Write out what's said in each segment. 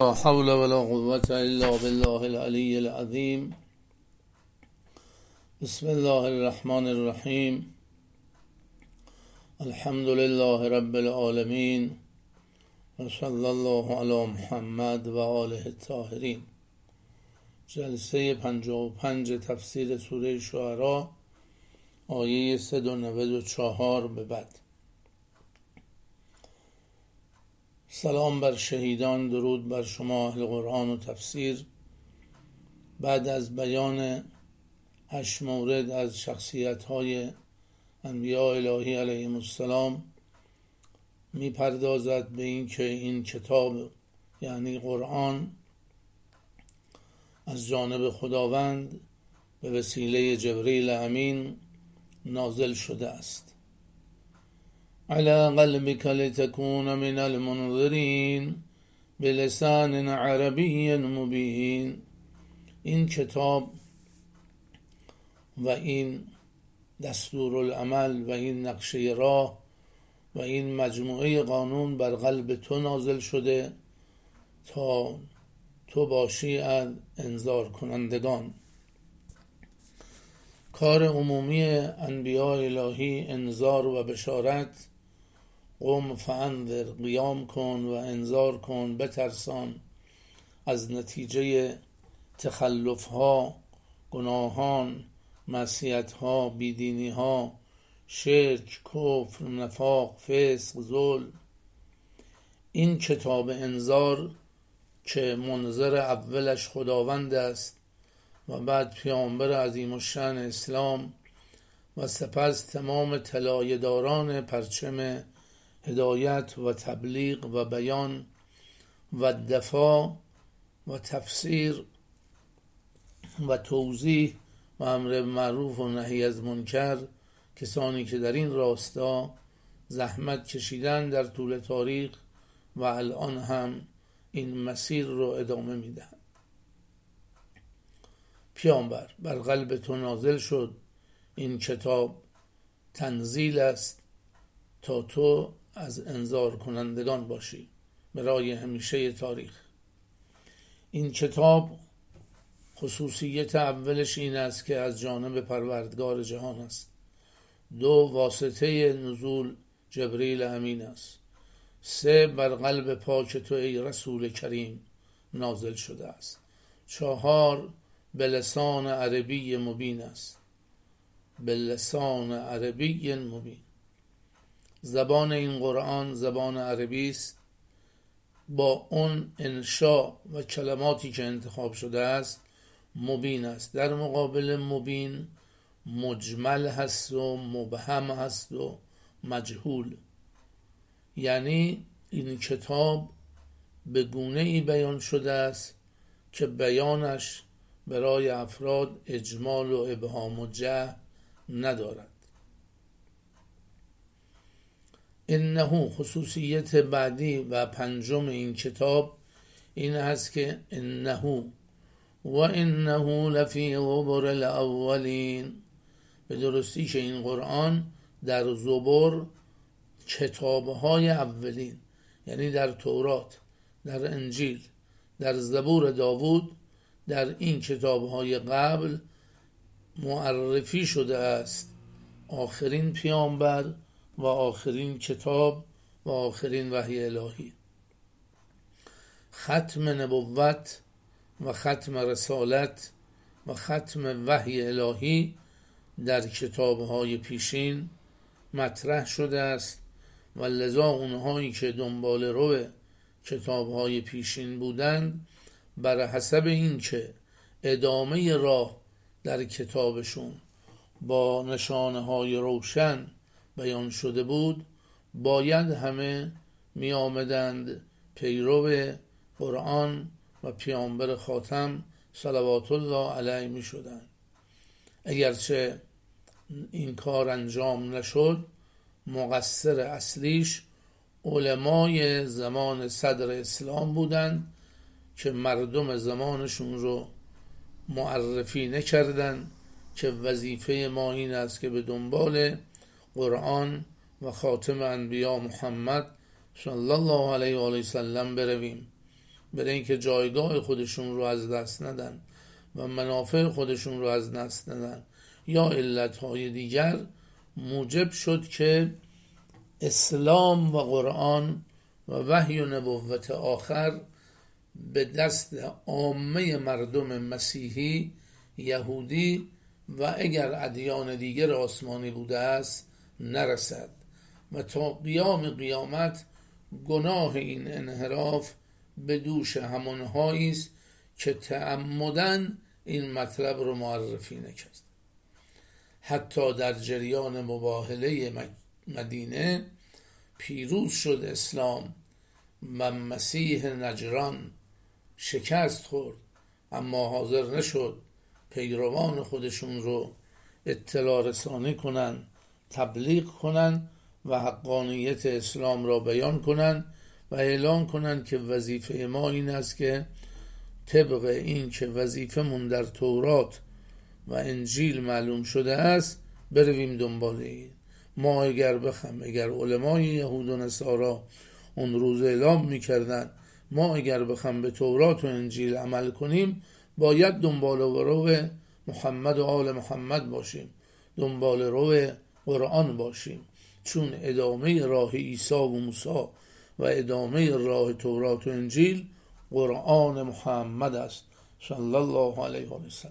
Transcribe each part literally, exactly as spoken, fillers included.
لا حول ولا قوة الا بالله العلی العظیم. بسم الله الرحمن الرحیم. الحمد لله رب العالمین و صلی الله علی محمد و آله الطاهرین. جلسه پنجاه و پنج تفسیر سوره شعراء، آیه صد و نود و چهار به بعد. سلام بر شهیدان، درود بر شما اهل قرآن و تفسیر. بعد از بیان هشت مورد از شخصیت‌های انبیاء الهی علیهم السلام می پردازد به این که این کتاب یعنی قرآن از جانب خداوند به وسیله جبریل امین نازل شده است. علی قلبک لتکون من المنذرین بلسان عربی مبین. این کتاب و این دستورالعمل و این نقشه راه و این مجموعه قانون بر قلب تو نازل شده تا تو باشی از انذار کنندگان. کار عمومی انبیاء الهی انذار و بشارت. قم فانذر، قیام کن و انذار کن، بترسان از نتیجه تخلف ها، گناهان، معصیت ها، بیدینی ها، شرک، کفر، نفاق، فسق، ظلم. این کتاب انذار که منذر اولش خداوند است و بعد پیامبر عظیم الشأن اسلام و سپس تمام طلایه‌داران پرچم هدایت و تبلیغ و بیان و دفاع و تفسیر و توضیح و امر معروف و نهی از منکر، کسانی که در این راستا زحمت کشیدن در طول تاریخ و الان هم این مسیر رو ادامه میدن. پیامبر، بر قلب تو نازل شد این کتاب، تنزیل است تا تو از انذار کنندگان باشی برای همیشه تاریخ. این کتاب خصوصیت اولش این است که از جانب پروردگار جهان است. دو، واسطه نزول جبریل امین است. سه، بر قلب پاک تو ای رسول کریم نازل شده است. چهار، به لسان عربی مبین است. به لسان عربی مبین. زبان این قرآن زبان عربی است. با اون انشاء و کلماتی که انتخاب شده است مبین است. در مقابل مبین مجمل هست و مبهم هست و مجهول. یعنی این کتاب به گونه ای بیان شده است که بیانش برای افراد اجمال و ابهام و جهل ندارد. انه، خصوصیت بعدی و پنجم این کتاب این است که انه و انه لفی زبر الاولین. به درستی که این قرآن در زبر، کتابهای اولین، یعنی در تورات، در انجیل، در زبور داوود، در این کتابهای قبل معرفی شده است. آخرین پیامبر و آخرین کتاب و آخرین وحی الهی. ختم نبوت و ختم رسالت و ختم وحی الهی در کتابهای پیشین مطرح شده است و لذا اونهایی که دنبال رو کتابهای پیشین بودند بر حسب این که ادامه راه در کتابشون با نشانه های روشن بیان شده بود، باید همه می آمدند پیرو قرآن و پیامبر خاتم صلوات الله علیه می شدند. اگرچه این کار انجام نشد، مقصر اصلیش علمای زمان صدر اسلام بودند که مردم زمانشون رو معرفی نکردند که وظیفه ما این است که به دنبال قرآن و خاتم انبیا محمد صلی الله علیه و آله و سلم برویم برای اینکه جایگاه خودشون رو از دست ندن و منافع خودشون رو از دست ندن یا علتهای دیگر، موجب شد که اسلام و قرآن و وحی و نبوت آخر به دست عامه مردم مسیحی، یهودی و اگر ادیان دیگر آسمانی بوده است نرسد و تا قیام قیامت گناه این انحراف به دوش همانهایی است که تعمدن این مطلب رو معرفی نکرد. حتی در جریان مباهله مدینه پیروز شد اسلام و مسیح نجران شکست خورد، اما حاضر نشد پیروان خودشون رو اطلاع رسانی کنن، تبلیغ کنن و حقانیت اسلام را بیان کنن و اعلان کنن که وظیفه ما این است که طبق این که وظیفه من در تورات و انجیل معلوم شده است برویم دنبال این. ما اگر بخم اگر علمای یهود و نصارا اون روز اعلام میکردن ما اگر بخم به تورات و انجیل عمل کنیم باید دنبال رو محمد و آل محمد باشیم، دنبال رو قرآن باشیم، چون ادامه راه عیسی و موسی و ادامه راه تورات و انجیل قرآن محمد است صلی الله علیه و سلم.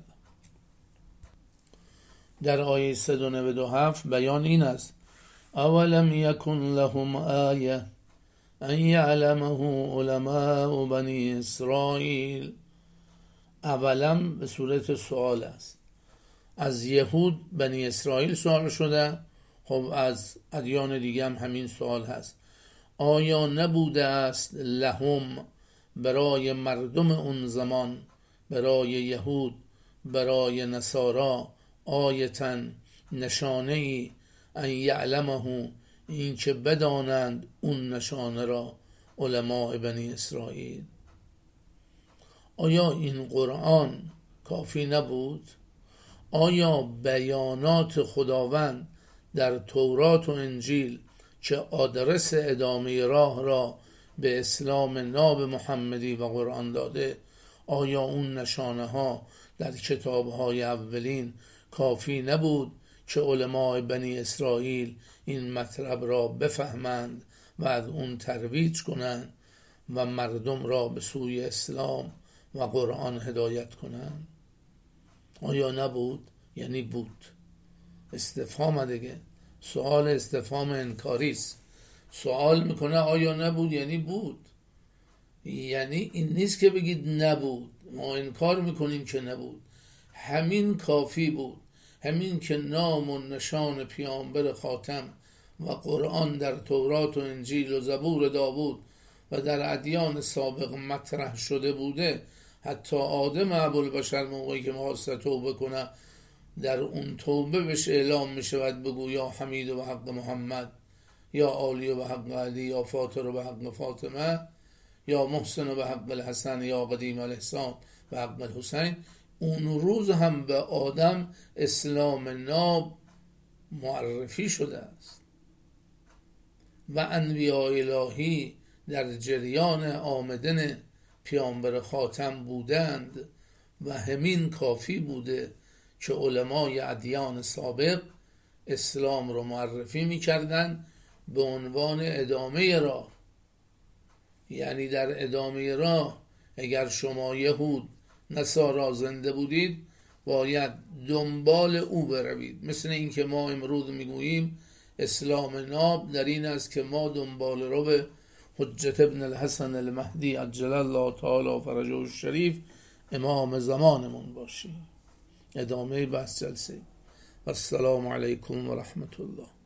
در آیه صد و نود و هفت بیان این است: اولم یکن لهم آیه ان یعلمه علماء بنی اسرائیل. اولم به صورت سوال است. از یهود بنی اسرائیل سوال شده، خب از ادیان دیگه هم همین سوال هست. آیا نبوده است لهم برای مردم اون زمان، برای یهود، برای نصارا، آیتن نشانه ای، ان یعلمه این که بدانند اون نشانه را علماء بنی اسرائیل. آیا این قرآن کافی نبود؟ آیا بیانات خداوند در تورات و انجیل که آدرس ادامه راه را به اسلام ناب محمدی و قرآن داده، آیا اون نشانه ها در کتاب های اولین کافی نبود که علماء بنی اسرائیل این مطلب را بفهمند و از اون ترویج کنند و مردم را به سوی اسلام و قرآن هدایت کنند؟ آیا نبود؟ یعنی بود. استفهام دیگه، سوال استفهام انکاری است. سوال میکنه آیا نبود یعنی بود. یعنی این نیست که بگید نبود، ما انکار میکنیم که نبود. همین کافی بود. همین که نام و نشان پیامبر خاتم و قرآن در تورات و انجیل و زبور داوود و در ادیان سابق مطرح شده بوده، حتی آدم ابوالبشر موقعی که می‌خواسته توبه کنه در اون توبه بهش اعلام میشود بگو یا حمید و حق محمد، یا عالی و حق علی، یا فاطر و حق فاطمه، یا محسن و حق الحسن، یا قدیم الاحسان و حق الحسین. اون روز هم به آدم اسلام ناب معرفی شده است و انبیاء الهی در جریان آمدن پیامبر خاتم بودند و همین کافی بوده که علمای ادیان سابق اسلام رو معرفی می‌کردند به عنوان ادامه راه. یعنی در ادامه راه اگر شما یهود نصارا زنده بودید باید دنبال او بروید. مثل این که ما امروز میگوییم اسلام ناب در این است که ما دنبال رو به حجت ابن الحسن المهدی عجل الله تعالی فرجه الشریف امام زمانمون باشیم. ادامه بحث جلسه. السلام علیکم و رحمت الله.